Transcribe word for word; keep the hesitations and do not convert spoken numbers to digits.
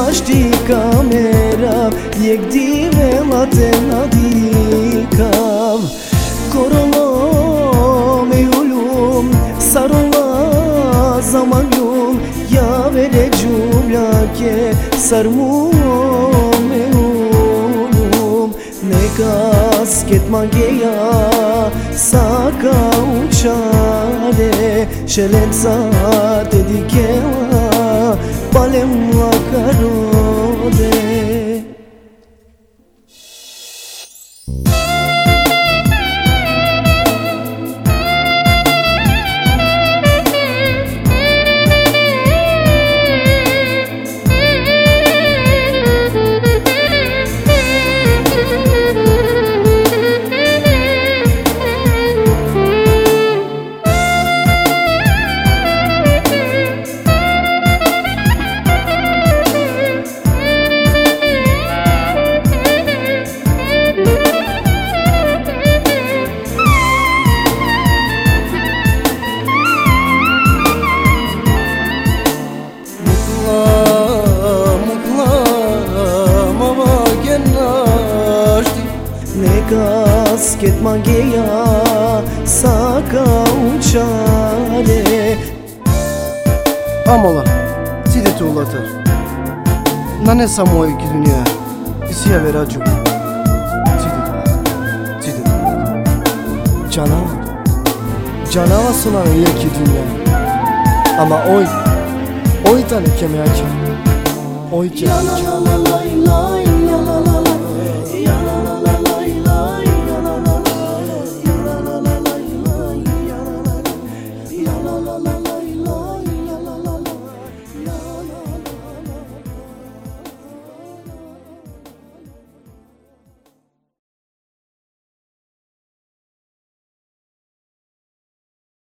ashti kamera Jek dive late na dikav Korolo me ulum Sarola zaman yum Ya vere cumlake Sarmu me ulum Ne kasket mangeya Saka uçare Şelenza dedikeva Balem la karode Kasket mangeya Saka uçare Amola, side tuğlatır Na ne samo iki dünya İsiya veracım Side Side Canavar Canavar sunan iyi iki dünya Ama oy Oy tane kemiyacı Oy kemiyacı